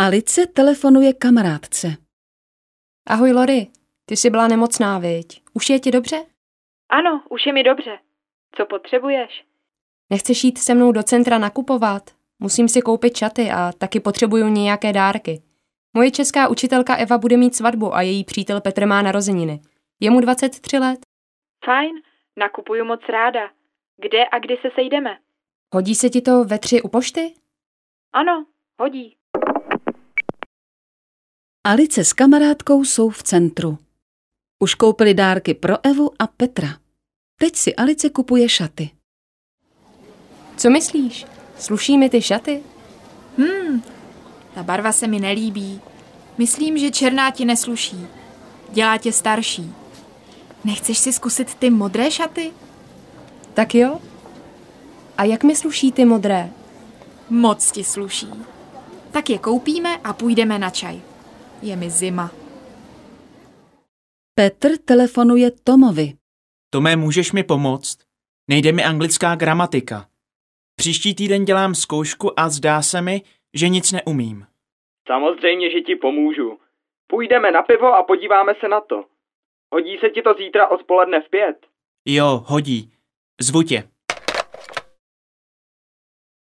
Alice telefonuje kamarádce. Ahoj Lori, ty jsi byla nemocná, viď? Už je ti dobře? Ano, už je mi dobře. Co potřebuješ? Nechceš jít se mnou do centra nakupovat? Musím si koupit šaty a taky potřebuju nějaké dárky. Moje česká učitelka Eva bude mít svatbu a její přítel Petr má narozeniny. Je mu 23 let. Fajn, nakupuju moc ráda. Kde a kdy se sejdeme? Hodí se ti to ve 3 u pošty? Ano, hodí. Alice s kamarádkou jsou v centru. Už koupili dárky pro Evu a Petra. Teď si Alice kupuje šaty. Co myslíš? Sluší mi ty šaty? Ta barva se mi nelíbí. Myslím, že černá ti nesluší. Dělá tě starší. Nechceš si zkusit ty modré šaty? Tak jo. A jak mi sluší ty modré? Moc ti sluší. Tak je koupíme a půjdeme na čaj. Je mi zima. Petr telefonuje Tomovi. Tome, můžeš mi pomoct? Nejde mi anglická gramatika. Příští týden dělám zkoušku a zdá se mi, že nic neumím. Samozřejmě, že ti pomůžu. Půjdeme na pivo a podíváme se na to. Hodí se ti to zítra odpoledne v 5? Jo, hodí. Zvu tě.